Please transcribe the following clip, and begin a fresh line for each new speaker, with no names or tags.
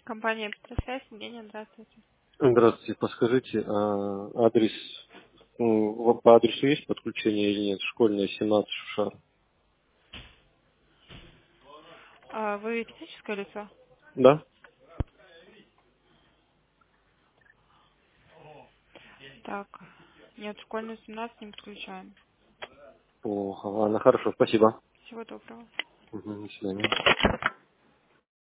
Компания «Электросвязь». Евгения, здравствуйте.
Здравствуйте, подскажите, адрес, по адресу есть подключение или нет? Школьная, 17, Шушара.
Вы физическое лицо?
Да?
Так, нет, школьную 17 не подключаем.
О, ладно, хорошо, спасибо.
Всего доброго.
До свидания.